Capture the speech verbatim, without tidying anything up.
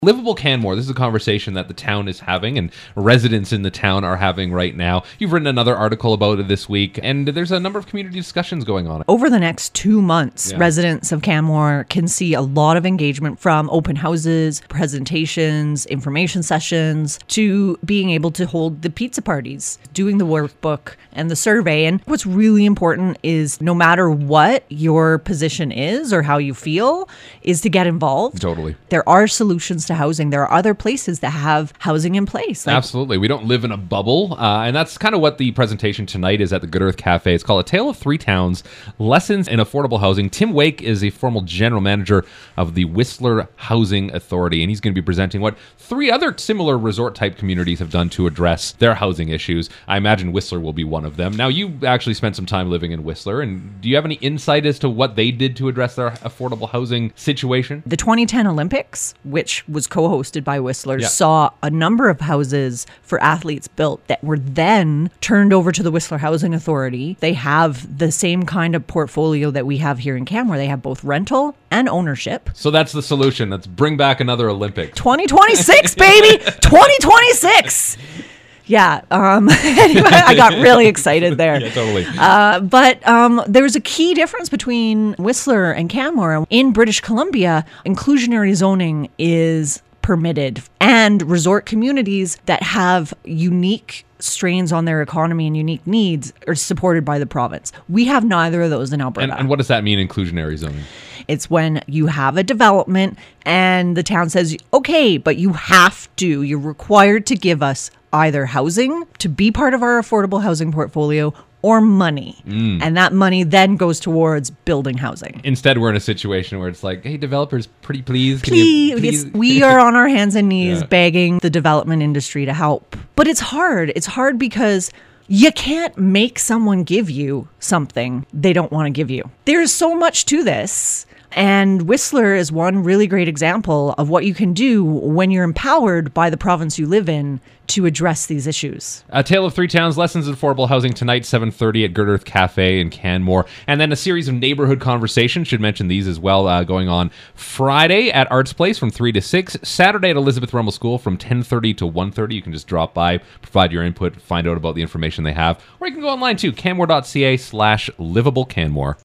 Livable Canmore, this is a conversation that the town is having and residents in the town are having right now. You've written another article about it this week, and there's a number of community discussions going on. Over the next two months, Yeah. residents of Canmore can see a lot of engagement, from open houses, presentations, information sessions, to being able to hold the pizza parties, doing the workbook and the survey. And what's really important is, no matter what your position is or how you feel, is to get involved. Totally. There are solutions to housing. There are other places that have housing in place. Like, Absolutely. We don't live in a bubble. Uh, and that's kind of what the presentation tonight is at the Good Earth Cafe. It's called A Tale of Three Towns, Lessons in Affordable Housing. Tim Wake is a former general manager of the Whistler Housing Authority, and he's going to be presenting what three other similar resort-type communities have done to address their housing issues. I imagine Whistler will be one of them. Now, you actually spent some time living in Whistler, and do you have any insight as to what they did to address their affordable housing situation? the twenty ten Olympics, which was co-hosted by Whistler, Yeah. saw a number of houses for athletes built that were then turned over to the Whistler Housing Authority. They have the same kind of portfolio that we have here in Canmore. They have both rental and ownership. So that's the solution. Let's bring back another Olympics. twenty twenty-six, baby! twenty twenty-six! Yeah, um, anyway, I got really excited there. Yeah, totally. Uh, but um, there's a key difference between Whistler and Canmore. In British Columbia, inclusionary zoning is permitted, and resort communities that have unique strains on their economy and unique needs are supported by the province. We have neither of those in Alberta. And, and what does that mean, inclusionary zoning? It's when you have a development and the town says, okay, but you have to, you're required to give us either housing to be part of our affordable housing portfolio, or money. Mm. And that money then goes towards building housing. Instead, we're in a situation where it's like, hey, developers, pretty please. Can Please, you, please? Yes, we are on our hands and knees Yeah. begging the development industry to help. But it's hard. It's hard because you can't make someone give you something they don't want to give you. There's so much to this. And Whistler is one really great example of what you can do when you're empowered by the province you live in to address these issues. A Tale of Three Towns, Lessons in Affordable Housing tonight, seven thirty at Good Earth Cafe in Canmore. And then a series of neighborhood conversations, should mention these as well, uh, going on Friday at Arts Place from three to six, Saturday at Elizabeth Rummel School from ten thirty to one thirty. You can just drop by, provide your input, find out about the information they have. Or you can go online too, canmore.ca slash livable Canmore.